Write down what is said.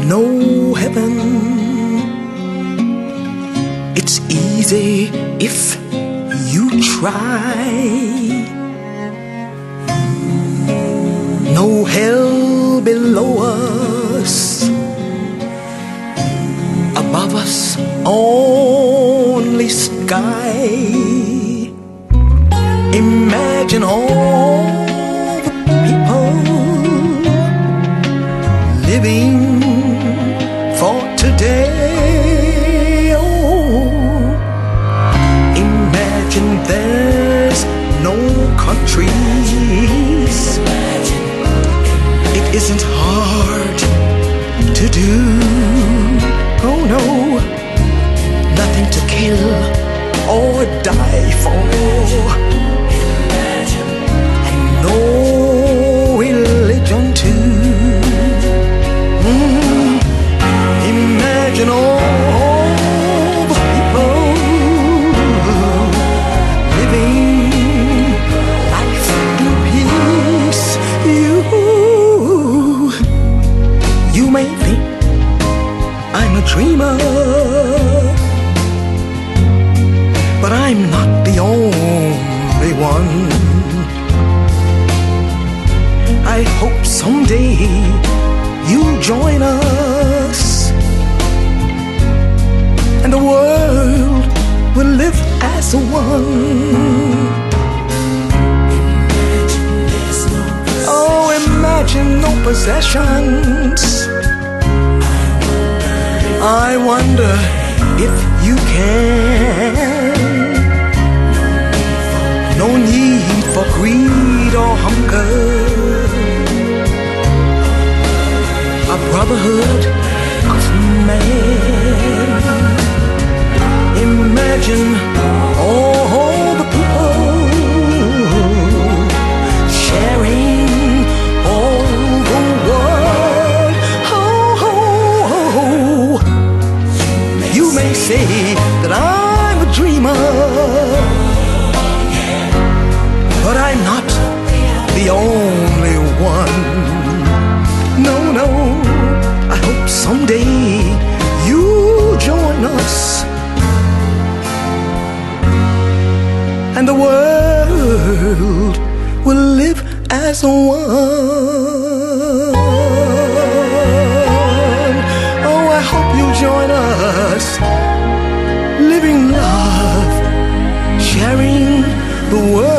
no heaven. It's easy if you try. No hell below us, above us only sky. Imagine all the people living for today. Oh, imagine there's no countries. It isn't hard to do. Oh no, nothing to kill or die for. And no religion too. Imagine all the people living life in peace. You may think I'm a dreamer, but I'm not the only one. I hope someday you'll join us, and the world will live as one. Oh, imagine no possessions. I wonder if you can. No need for greed or hunger. A brotherhood of man. Imagine all the people sharing all the world. You may say that I'm a dreamer, but I'm not the only one. No, no, I hope someday you'll join us, and the world will live as one. Oh, I hope you'll join us, living love, sharing the world.